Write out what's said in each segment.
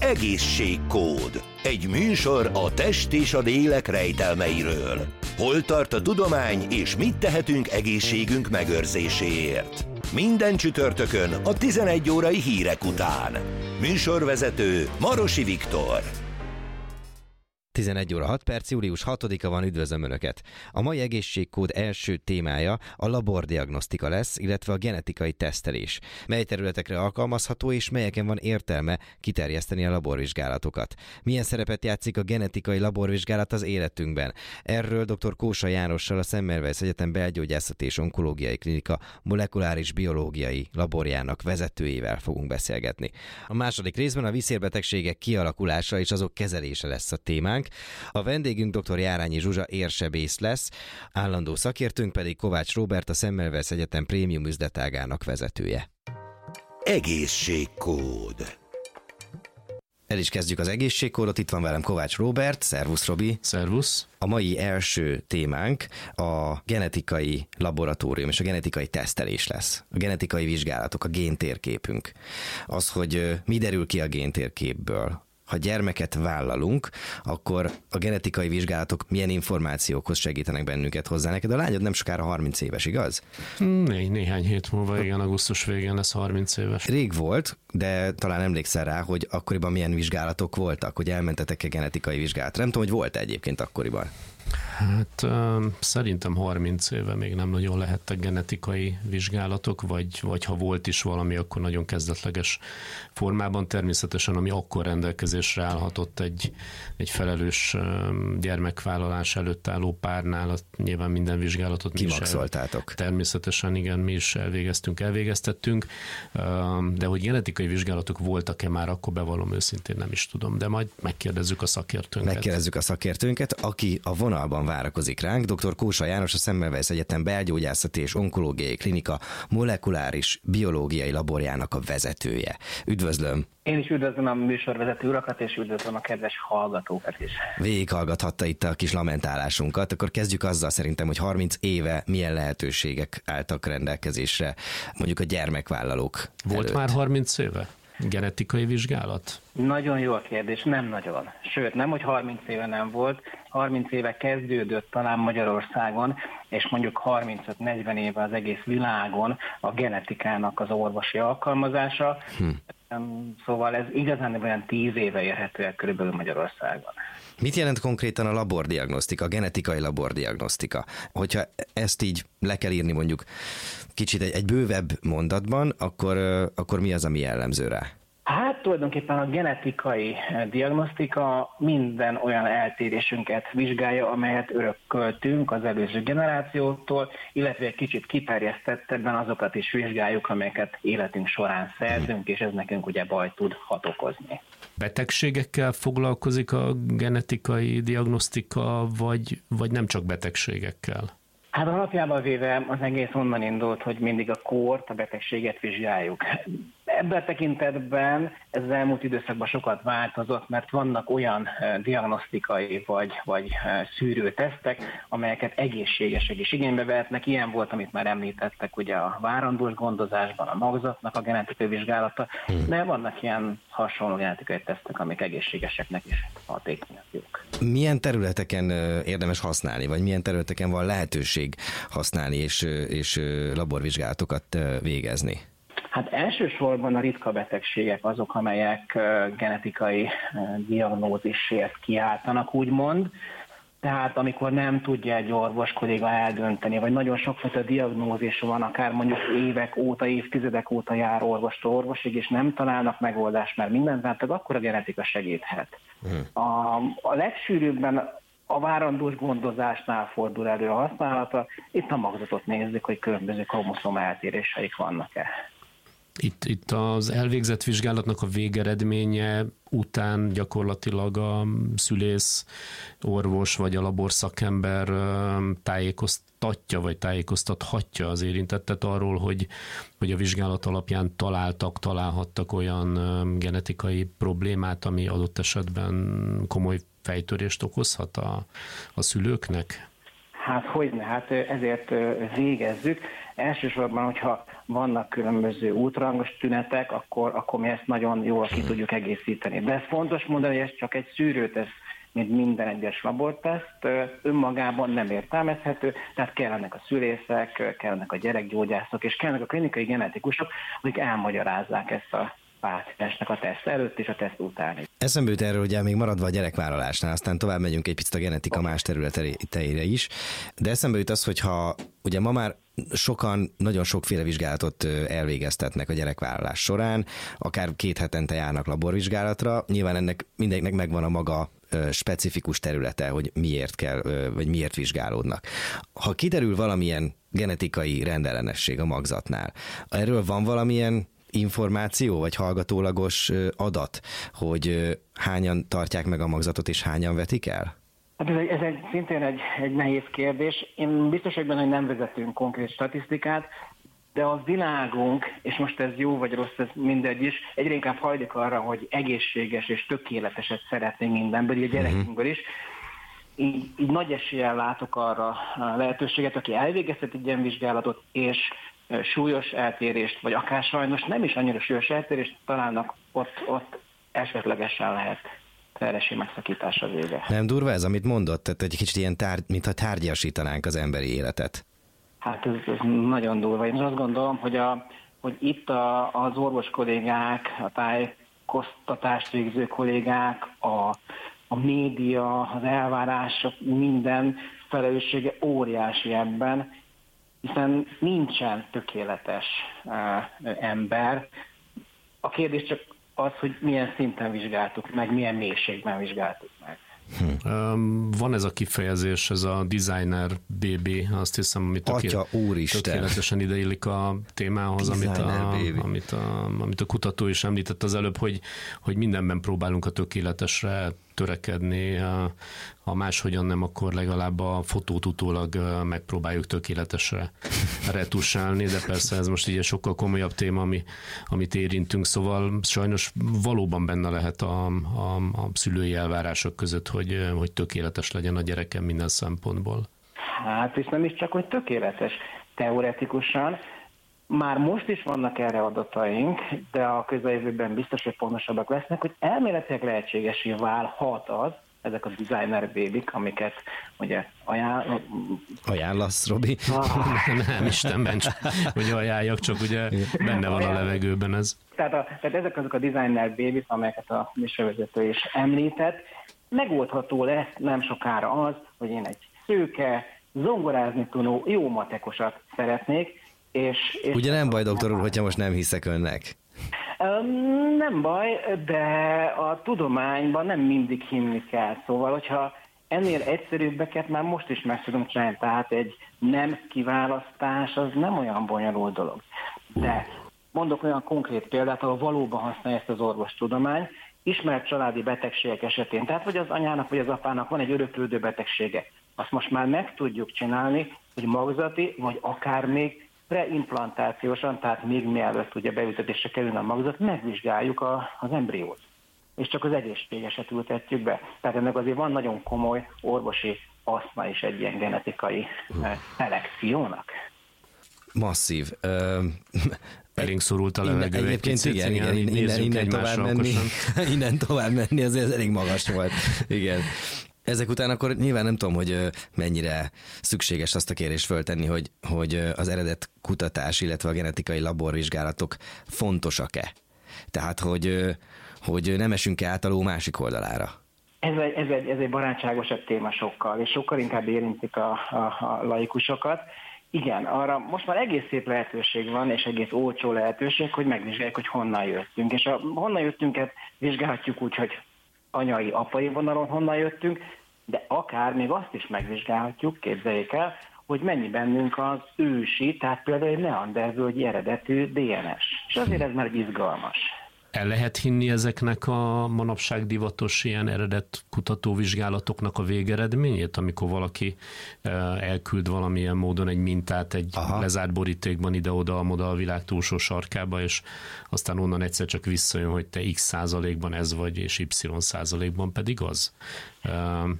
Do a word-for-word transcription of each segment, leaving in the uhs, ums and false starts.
Egészségkód. Egy műsor a test és a lélek rejtelmeiről. Hol tart a tudomány, és mit tehetünk egészségünk megőrzéséért? Minden csütörtökön a tizenegy órai hírek után. Műsorvezető Marosi Viktor. tizenegy óra hat perc, július hatodika van, üdvözlöm Önöket! A mai egészségkód első témája a labordiagnosztika lesz, illetve a genetikai tesztelés. Mely területekre alkalmazható és melyeken van értelme kiterjeszteni a laborvizsgálatokat? Milyen szerepet játszik a genetikai laborvizsgálat az életünkben? Erről dr. Kósa Jánossal, a Semmelweis Egyetem Belgyógyászati és Onkológiai Klinika molekuláris biológiai laborjának vezetőjével fogunk beszélgetni. A második részben a vízszélbetegségek kialakulása és azok kezelése lesz a témánk. A vendégünk dr. Járányi Zsuzsa érsebész lesz, állandó szakértőnk pedig Kovács Róbert, a Semmelweis Egyetem prémium üzletágának vezetője. Egészségkód. El is kezdjük az egészségkódot, itt van velem Kovács Róbert, szervusz Robi. Szervusz. A mai első témánk a genetikai laboratórium és a genetikai tesztelés lesz. A genetikai vizsgálatok, a géntérképünk. Az, hogy mi derül ki a géntérképből. Ha gyermeket vállalunk, akkor a genetikai vizsgálatok milyen információkhoz segítenek bennünket hozzá. Neked a lányod nem sokára harminc éves, igaz? Né, néhány hét múlva, igen, augusztus végén lesz harminc éves. Rég volt, de talán emlékszel rá, hogy akkoriban milyen vizsgálatok voltak, hogy elmentetek-e genetikai vizsgálatra. Nem tudom, hogy volt egyébként akkoriban. Hát uh, szerintem harminc éve még nem nagyon lehettek genetikai vizsgálatok, vagy, vagy ha volt is valami, akkor nagyon kezdetleges formában. Természetesen, ami akkor rendelkezésre állhatott egy, egy felelős um, gyermekvállalás előtt álló párnál, azt nyilván minden vizsgálatot mi is kimaxoltátok. Természetesen, igen, mi is elvégeztünk, elvégeztettünk, uh, de hogy genetikai vizsgálatok voltak-e már, akkor bevallom őszintén nem is tudom, de majd megkérdezzük a szakértőnket. Megkérdezzük a szakértőnket, aki a vonalban várakozik ránk. dr. Kósa János, a Semmelweis Egyetem Belgyógyászati és Onkológiai Klinika molekuláris biológiai laborjának a vezetője. Üdvözlöm! Én is üdvözlöm a műsorvezető urakat, és üdvözlöm a kedves hallgatókat is. Végighallgathatta itt a kis lamentálásunkat, akkor kezdjük azzal szerintem, hogy harminc éve milyen lehetőségek álltak rendelkezésre, mondjuk a gyermekvállalók Volt előtt. már harminc éve genetikai vizsgálat? Nagyon jó a kérdés, nem nagyon. Sőt, nem, hogy harminc éve nem volt, harminc éve kezdődött talán Magyarországon, és mondjuk harmincöt-negyven éve az egész világon a genetikának az orvosi alkalmazása. Hm. Szóval ez igazán olyan tíz éve érhető el körülbelül Magyarországon. Mit jelent konkrétan a labordiagnosztika, a genetikai labordiagnosztika? Hogyha ezt így le kell írni mondjuk kicsit egy, egy bővebb mondatban, akkor, akkor mi az, ami jellemző rá? Hát tulajdonképpen a genetikai diagnosztika minden olyan eltérésünket vizsgálja, amelyet örököltünk az előző generációtól, illetve egy kicsit kiterjesztettebben azokat is vizsgáljuk, amelyeket életünk során szerzünk, és ez nekünk ugye baj tud okozni. Betegségekkel foglalkozik a genetikai diagnosztika, vagy, vagy nem csak betegségekkel? Hát alapjában véve az egész onnan indult, hogy mindig a kórt, a betegséget vizsgáljuk. Ebben a tekintetben ez az elmúlt időszakban sokat változott, mert vannak olyan diagnosztikai vagy, vagy szűrőtesztek, amelyeket egészségesek is igénybe vehetnek. Ilyen volt, amit már említettek, ugye a várandós gondozásban, a magzatnak a genetikai vizsgálata, de vannak ilyen hasonló genetikai tesztek, amik egészségeseknek is hatékonyak jók. Milyen területeken érdemes használni, vagy milyen területeken van lehetőség használni és, és laborvizsgálatokat végezni? Hát elsősorban a ritka betegségek azok, amelyek genetikai diagnózisért kiáltanak, úgymond. Tehát amikor nem tudja egy orvos kolléga eldönteni, vagy nagyon sokfajta diagnózis van, akár mondjuk évek óta, évtizedek óta jár orvostól orvosig, és nem találnak megoldást, mert mindent láttak, akkor a genetika segíthet. Hmm. A, a legsűrűbben a várandós gondozásnál fordul elő a használata. Itt a magzatot nézzük, hogy különböző kromoszóm eltéréseik vannak-e. Itt, itt az elvégzett vizsgálatnak a végeredménye után gyakorlatilag a szülész, orvos vagy a laborszakember tájékoztatja, vagy tájékoztathatja az érintettet arról, hogy, hogy a vizsgálat alapján találtak, találhattak olyan genetikai problémát, ami adott esetben komoly fejtörést okozhat a, a szülőknek? Hát hogyne, hát ezért végezzük. Elsősorban, hogyha vannak különböző útrangos tünetek, akkor, akkor mi ezt nagyon jól ki tudjuk egészíteni. De ez fontos mondani, hogy ez csak egy szűrőteszt, mint minden egyes laborteszt, önmagában nem értelmezhető, tehát kellenek a szülészek, kellenek a gyerekgyógyászok, és kellenek a klinikai genetikusok, akik elmagyarázzák ezt a páciensnek a teszt előtt és a teszt után. Eszembe jut erről, ugye még maradva a gyerekvállalásnál, aztán tovább megyünk egy picit a genetika más területeire is, de eszembe jut az, hogyha ugye ma már sokan nagyon sokféle vizsgálatot elvégeztetnek a gyerekvállalás során, akár két hetente járnak laborvizsgálatra, nyilván ennek mindenkinek megvan a maga specifikus területe, hogy miért kell, vagy miért vizsgálódnak. Ha kiderül valamilyen genetikai rendellenesség a magzatnál, erről van valamilyen információ, vagy hallgatólagos adat, hogy hányan tartják meg a magzatot, és hányan vetik el? Hát ez, egy, ez egy, szintén egy, egy nehéz kérdés. Én biztos vagyok benne, hogy nem vezetünk konkrét statisztikát, de a világunk, és most ez jó vagy rossz, ez mindegy is, egyre inkább hajlik arra, hogy egészséges és tökéleteset szeretnénk mindenből, így a gyerekünkből is. Így, így nagy eséllyel látok arra a lehetőséget, aki elvégezhet egy ilyen vizsgálatot, és súlyos eltérést, vagy akár sajnos nem is annyira súlyos eltérést találnak, ott, ott esetlegesen lehet terhesség megszakítása vége. Nem durva ez, amit mondott? Tehát egy kicsit ilyen, tár, mintha tárgyasítanánk az emberi életet. Hát ez, ez nagyon durva. Én azt gondolom, hogy, a, hogy itt a, az orvos kollégák, a tájékoztatást végző kollégák, a, a média, az elvárások, minden felelőssége óriási ebben, hiszen nincsen tökéletes uh, ember. A kérdés csak az, hogy milyen szinten vizsgáltuk meg, milyen mélységben vizsgáltuk meg. Hm. Van ez a kifejezés, ez a designer baby, azt hiszem, amit Atya úristen. tökéletesen ideillik a témához, amit a, amit, a, amit a kutató is említett az előbb, hogy, hogy mindenben próbálunk a tökéletesre törekedni, ha máshogyan nem, akkor legalább a fotót utólag megpróbáljuk tökéletesre retusálni, de persze ez most így egy sokkal komolyabb téma, ami, amit érintünk, szóval sajnos valóban benne lehet a, a, a szülői elvárások között, hogy, hogy tökéletes legyen a gyerekem minden szempontból. Hát és nem is csak, hogy tökéletes. Teoretikusan már most is vannak erre adataink, de a közeljövőben biztos, hogy pontosabbak lesznek, hogy elméletileg lehetségesé válhat az, ezek a designer babyk, amiket ugye ajánl... ajánlasz, Robi? Ah. Nem, Isten ments, hogy ajánljak, csak ugye benne van a levegőben ez. Tehát, a, tehát ezek azok a designer babyk, amelyeket a műsorvezető is említett, megoldható lesz nem sokára az, hogy én egy szőke, zongorázni tudó, jó matekosat szeretnék, és... és ugye nem baj, doktor úr, hogyha most nem hiszek önnek? Nem baj, de a tudományban nem mindig hinni kell. Szóval, hogyha ennél egyszerűbbeket már most is meg tudom csinálni, tehát egy nem kiválasztás az nem olyan bonyolult dolog. De mondok olyan konkrét példát, ahol valóban használja ezt az orvostudomány, ismert családi betegségek esetén, tehát vagy az anyának, vagy az apának van egy öröklődő betegsége. Azt most már meg tudjuk csinálni, hogy magzati, vagy akár még preimplantációsan, tehát még mielőtt ugye beültetésre kerülne a magzat, megvizsgáljuk a, az embriót. És csak az egészségeset ültetjük be. Tehát ennek azért van nagyon komoly orvosi haszna is egy ilyen genetikai szelekciónak. Masszív. Elénk szorult a levegő. Innen, egyébként picit, igen, igen, innen, innen, innen, tovább menni, innen tovább menni, azért elég magas volt. Igen. Ezek után akkor nyilván nem tudom, hogy mennyire szükséges azt a kérést föltenni, hogy, hogy az eredet kutatás, illetve a genetikai laborvizsgálatok fontosak-e? Tehát, hogy, hogy nem esünk-e át a ló másik oldalára? Ez egy, ez, egy, ez egy barátságosabb téma sokkal, és sokkal inkább érintik a, a, a laikusokat. Igen, arra most már egész szép lehetőség van, és egész olcsó lehetőség, hogy megvizsgáljuk, hogy honnan jöttünk. És a honnan jöttünket vizsgálhatjuk úgy, hogy anyai, apai vonalon honnan jöttünk, de akár még azt is megvizsgálhatjuk, képzeljék el, hogy mennyi bennünk az ősi, tehát például egy neandervölgyi eredetű dé en es. És azért ez már izgalmas. El lehet hinni ezeknek a manapság divatos ilyen eredet kutatóvizsgálatoknak a végeredményét, amikor valaki elküld valamilyen módon egy mintát egy Aha. lezárt borítékban ide-oda, oda a világ túlsó sarkába, és aztán onnan egyszer csak visszajön, hogy te x százalékban ez vagy, és y százalékban pedig az.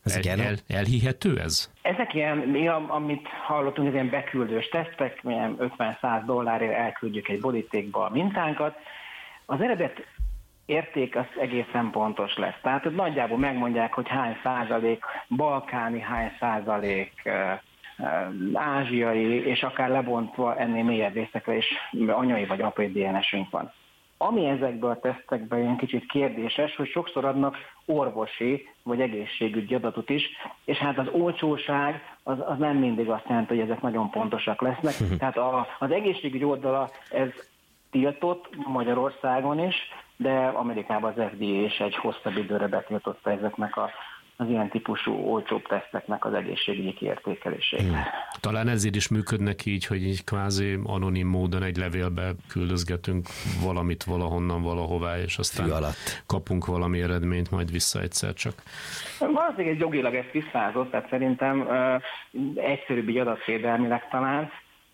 Ez el, el, elhihető ez? Ezek ilyen, mi, amit hallottunk, ez ilyen beküldős tesztek, milyen ötven-száz dollárért elküldjük egy borítékba a mintánkat. Az eredet érték az egészen pontos lesz. Tehát hogy nagyjából megmondják, hogy hány százalék balkáni, hány százalék uh, uh, ázsiai, és akár lebontva ennél mélyebb részekre is anyai vagy apai dé en es-ünk van. Ami ezekből a tesztekben ilyen kicsit kérdéses, hogy sokszor adnak orvosi vagy egészségügyi adatot is, és hát az olcsóság az, az nem mindig azt jelenti, hogy ezek nagyon pontosak lesznek. Tehát a, az egészségügyi oldala ez tiltott Magyarországon is, de Amerikában az ef dé á is egy hosszabb időre betiltotta ezeknek a, az ilyen típusú olcsóbb teszteknek az egészségügyi kiértékelését. Hmm. Talán ezért is működnek így, hogy így kvázi anonim módon egy levélbe küldözgetünk valamit valahonnan valahová, és aztán kapunk valami eredményt majd vissza egyszer csak. Valószínűleg egy jogilag ezt tisztázott, tehát szerintem uh, egyszerűbb így adatvédelmileg talán.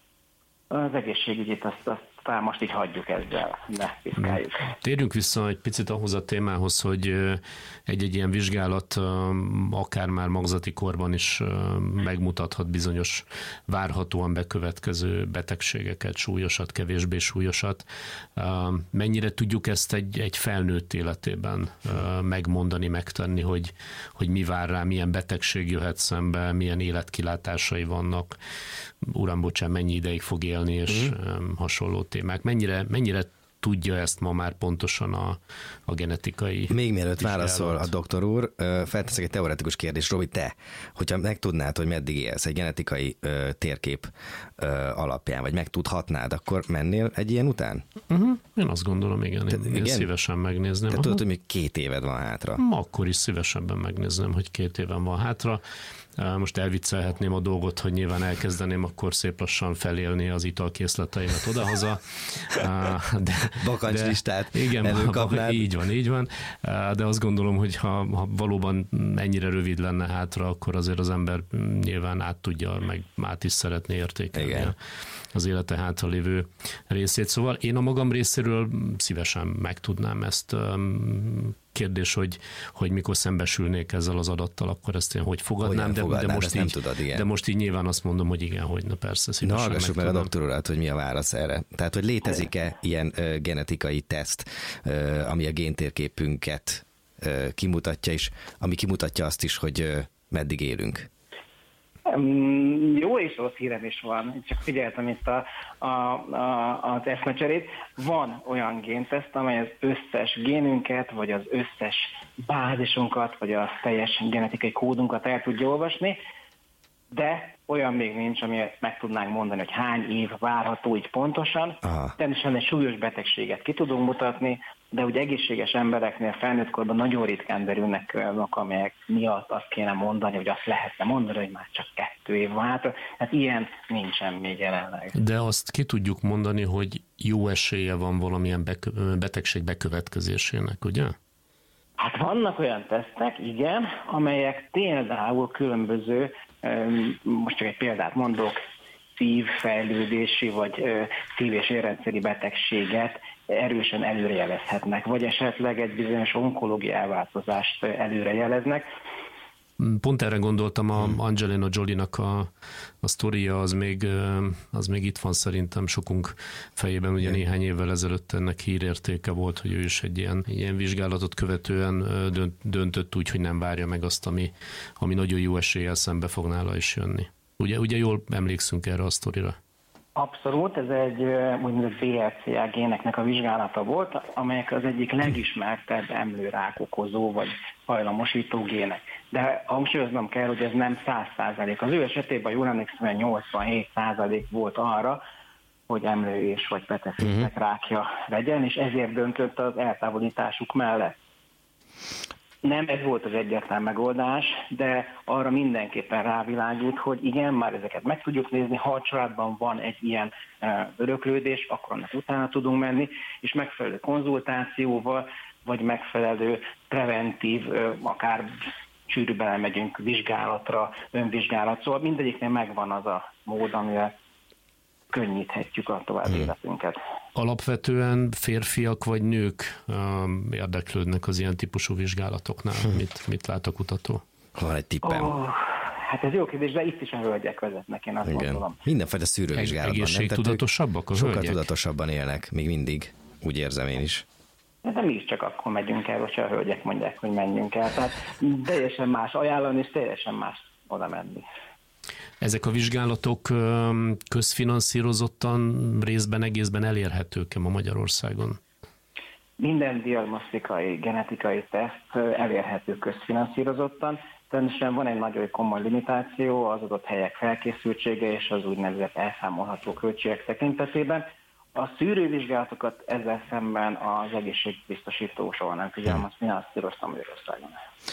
Az egészségügyit azt, azt talán most így hagyjuk ezzel, ne piszkáljuk. Térjünk vissza egy picit ahhoz a témához, hogy egy-egy ilyen vizsgálat akár már magzati korban is megmutathat bizonyos várhatóan bekövetkező betegségeket, súlyosat, kevésbé súlyosat. Mennyire tudjuk ezt egy, egy felnőtt életében megmondani, megtenni, hogy, hogy mi vár rá, milyen betegség jöhet szembe, milyen életkilátásai vannak, uram, bocsán, mennyi ideig fog élni, és mm. hasonló témák. Mennyire, mennyire tudja ezt ma már pontosan a, a genetikai... Még mielőtt válaszol a doktor úr, felteszek egy teoretikus kérdést. Robi, te, hogyha megtudnád, hogy meddig élsz egy genetikai ö, térkép ö, alapján, vagy megtudhatnád, akkor mennél egy ilyen után? Uh-huh. Én azt gondolom, igen. Én, Te, igen? én szívesen megnézném. Te tudod, hogy még két éved van hátra. Akkor is szívesebben megnézném, hogy két éven van hátra. Most elviccelhetném a dolgot, hogy nyilván elkezdeném akkor szép lassan felélni az italkészleteimet odahaza. De, Bakancslistát igen, előkapnád. Így van, így van. De azt gondolom, hogy ha, ha valóban ennyire rövid lenne hátra, akkor azért az ember nyilván át tudja, meg át is szeretné értékelni igen. az élete hátra lévő részét. Szóval én a magam részéről szívesen megtudnám ezt. Kérdés, hogy, hogy mikor szembesülnék ezzel az adattal, akkor ezt én hogy fogadnám, de, de, most így, tudod, de most így nyilván azt mondom, hogy igen, hogy na persze szívesen. Na, hallgassuk meg a doktor urat, hogy mi a válasz erre. Tehát, hogy létezik-e ilyen ö, genetikai teszt, ö, ami a géntérképünket ö, kimutatja, és ami kimutatja azt is, hogy ö, meddig élünk? Jó és rossz hírem is van, csak figyeltem itt a, a, a, az eszmecserét. Van olyan génteszt, amely az összes génünket, vagy az összes bázisunkat, vagy a teljes genetikai kódunkat el tudja olvasni, de olyan még nincs, ami meg tudnánk mondani, hogy hány év várható így pontosan. Aha. Természetesen egy súlyos betegséget ki tudunk mutatni, de ugye egészséges embereknél felnőtt korban nagyon ritkán derülnek olyanok, amelyek miatt azt kéne mondani, hogy azt lehetne mondani, hogy már csak kettő év van hátra. Hát ilyen nincsen még jelenleg. De azt ki tudjuk mondani, hogy jó esélye van valamilyen betegség bekövetkezésének, ugye? Hát vannak olyan tesztek, igen, amelyek például különböző, most csak egy példát mondok, szívfejlődési vagy szív- és érrendszeri betegséget erősen előrejelezhetnek, vagy esetleg egy bizonyos onkológiai elváltozást előrejeleznek. Pont erre gondoltam, a Angelina Jolie-nak a, a sztoria, az még, az még itt van szerintem sokunk fejében, ugye néhány évvel ezelőtt ennek hírértéke volt, hogy ő is egy ilyen, ilyen vizsgálatot követően dönt, döntött úgy, hogy nem várja meg azt, ami, ami nagyon jó eséllyel szembe fog nála is jönni. Ugye, ugye jól emlékszünk erre a sztorira? Abszolút, ez egy úgynevezett bé er cé á géneknek a vizsgálata volt, amelyek az egyik legismertebb emlőrák okozó vagy hajlamosító gének. De hangsúlyoznom kell, hogy ez nem száz százalék. Az ő esetében, jól emlékszem, nyolcvanhét százalék volt arra, hogy emlőés vagy petefészek rákja legyen, és ezért döntött az eltávolításuk mellett. Nem ez volt az egyetlen megoldás, de arra mindenképpen rávilágít, hogy igen, már ezeket meg tudjuk nézni, ha a családban van egy ilyen öröklődés, akkor annak utána tudunk menni, és megfelelő konzultációval, vagy megfelelő preventív, akár sűrűbben elmegyünk vizsgálatra, önvizsgálat, szóval mindegyiknél megvan az a mód, amivel könnyíthetjük a további hmm. életünket. Alapvetően férfiak vagy nők um, érdeklődnek az ilyen típusú vizsgálatoknál? Hmm. Mit, mit lát a kutató? Van egy tippem. Oh, hát ez jó kérdés, de itt is a hölgyek vezetnek, én azt Igen. gondolom. Mindenfajta szűrővizsgálatban. Egészségtudatosabbak a sokkal hölgyek? tudatosabban élnek, még mindig. Úgy érzem én is. De mi is csak akkor megyünk el, hogyha a hölgyek mondják, hogy menjünk el. Tehát teljesen más ajánlani, és teljesen más oda menni. Ezek a vizsgálatok közfinanszírozottan, részben, egészben elérhetők-e ma Magyarországon? Minden diagnosztikai, genetikai teszt elérhető közfinanszírozottan. Természetesen van egy nagyon komoly limitáció az adott helyek felkészültsége és az úgynevezett elszámolható költségek tekintetében. A szűrővizsgálatokat ezzel szemben az egészségbiztosító soha nem figyelem, azt finanszíroztam Magyarországon.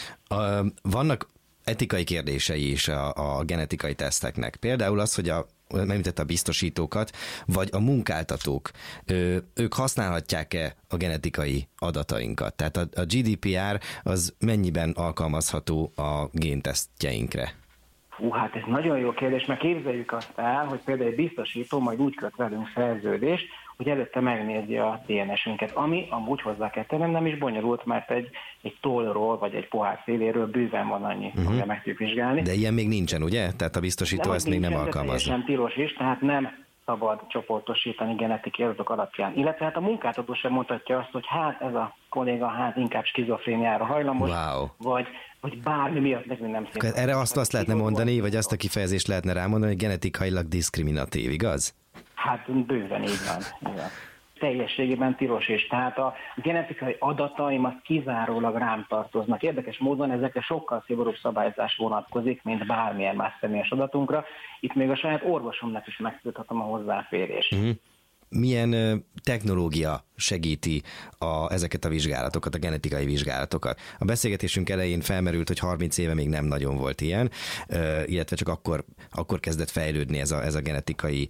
Vannak etikai kérdései is a, a genetikai teszteknek. Például az, hogy a említette a biztosítókat, vagy a munkáltatók, ők használhatják-e a genetikai adatainkat? Tehát a, a gé dé pé er az mennyiben alkalmazható a géntesztjeinkre? Hú, hát ez nagyon jó kérdés, mert képzeljük azt el, hogy például egy biztosító majd úgy köt velünk szerződést, hogy előtte megnézi a dé en es-ünket, ami amúgy hozzá kell tennem, nem is bonyolult, mert egy, egy tollról vagy egy pohár széléről bőven van annyi, uh-huh. amire meg tudjuk vizsgálni. De ilyen még nincsen, ugye? Tehát a biztosító ezt még nem alkalmazza. Nem tilos is, tehát nem szabad csoportosítani genetikai adatok alapján. Illetve hát a munkáltató sem mondhatja azt, hogy hát ez a kolléga hát inkább skizofréniára hajlamos, wow. vagy, vagy bármi miatt nekünk nem szép. Erre azt, azt lehetne mondani, vagy azt a kifejezést lehetne rámondani, hogy genetikailag diszkriminatív, igaz? Hát bőven így van. Igen. Teljességében tilos is. Tehát a genetikai adataim az kizárólag rám tartoznak. Érdekes módon ezekre sokkal szigorúbb szabályzás vonatkozik, mint bármilyen más személyes adatunkra. Itt még a saját orvosomnak is megtilthatom a hozzáférést. Uh-huh. Milyen technológia segíti a, ezeket a vizsgálatokat, a genetikai vizsgálatokat? A beszélgetésünk elején felmerült, hogy harminc éve még nem nagyon volt ilyen, illetve csak akkor, akkor kezdett fejlődni ez a, ez a genetikai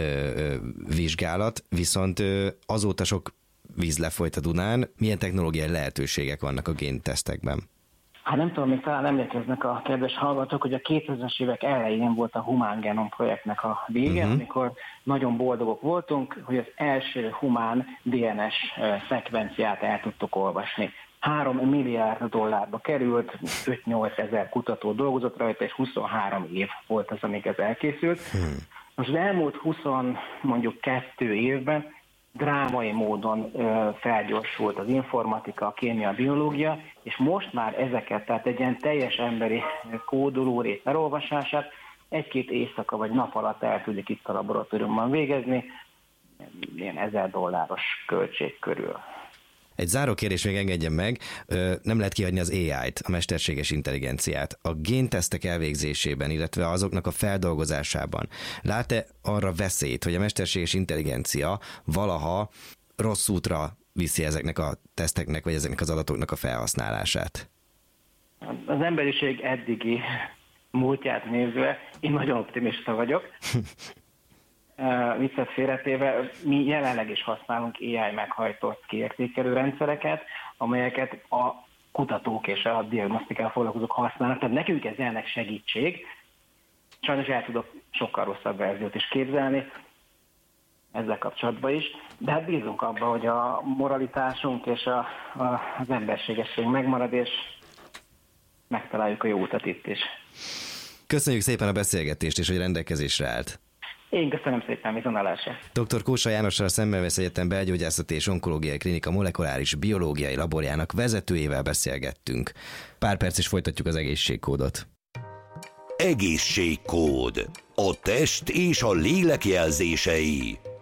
vizsgálat, viszont azóta sok víz lefolyt a Dunán. Milyen technológiai lehetőségek vannak a géntesztekben? Hát nem tudom, még talán emlékeznek a kedves hallgatók, hogy a kétezres évek elején volt a Humán Genom projektnek a vége, uh-huh. amikor nagyon boldogok voltunk, hogy az első humán dé en es szekvenciát el tudtuk olvasni. Három milliárd dollárba került, öt-nyolc ezer kutató dolgozott rajta, és huszonhárom év volt az, amíg ez elkészült. Uh-huh. Most az elmúlt húsz, mondjuk kettő évben drámai módon ö, felgyorsult az informatika, a kémia, a biológia, és most már ezeket, tehát egy ilyen teljes emberi kódoló rét elolvasását egy-két éjszaka vagy nap alatt el tudik itt a laboratóriumban végezni, ilyen ezer dolláros költség körül. Egy záró kérdés még engedjen meg, nem lehet kihagyni az á í-t, a mesterséges intelligenciát. A géntesztek elvégzésében, illetve azoknak a feldolgozásában lát-e arra veszélyt, hogy a mesterséges intelligencia valaha rossz útra viszi ezeknek a teszteknek, vagy ezeknek az adatoknak a felhasználását? Az emberiség eddigi múltját nézve, én nagyon optimista vagyok. Uh, viccet félretéve, mi jelenleg is használunk á í meghajtott kiértékelő rendszereket, amelyeket a kutatók és a diagnosztikával foglalkozók használnak, tehát nekünk ez jelenleg segítség. Sajnos el tudok sokkal rosszabb verziót is képzelni ezzel kapcsolatban is, de hát bízunk abban, hogy a moralitásunk és a, a, az emberségesség megmarad, és megtaláljuk a jó utat itt is. Köszönjük szépen a beszélgetést, és hogy rendelkezésre állt. Én köszönöm szépen, viszontlátásra. doktor Kósa Jánossal, a Szemmelweis Egyetem Belgyógyászati és Onkológiai Klinika molekuláris biológiai laborjának vezetőjével beszélgettünk. Pár perc is folytatjuk az egészségkódot. Egészségkód. A test és a lélek jelzései.